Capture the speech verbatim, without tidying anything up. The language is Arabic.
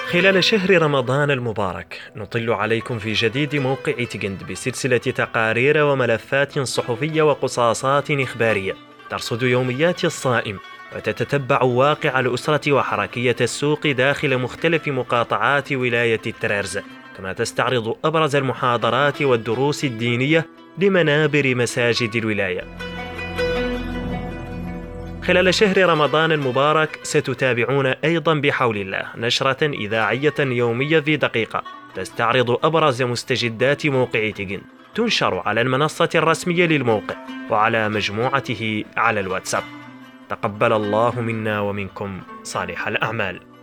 خلال شهر رمضان المبارك نطل عليكم في جديد موقع تجند بسلسلة تقارير وملفات صحفية وقصاصات إخبارية ترصد يوميات الصائم وتتتبع واقع الأسرة وحركية السوق داخل مختلف مقاطعات ولاية الترارزة، كما تستعرض أبرز المحاضرات والدروس الدينية لمنابر مساجد الولاية. خلال شهر رمضان المبارك ستتابعون أيضا بحول الله نشرة إذاعية يومية في دقيقة تستعرض أبرز مستجدات موقع تجن، تنشر على المنصة الرسمية للموقع وعلى مجموعته على الواتساب. تقبل الله منا ومنكم صالح الأعمال.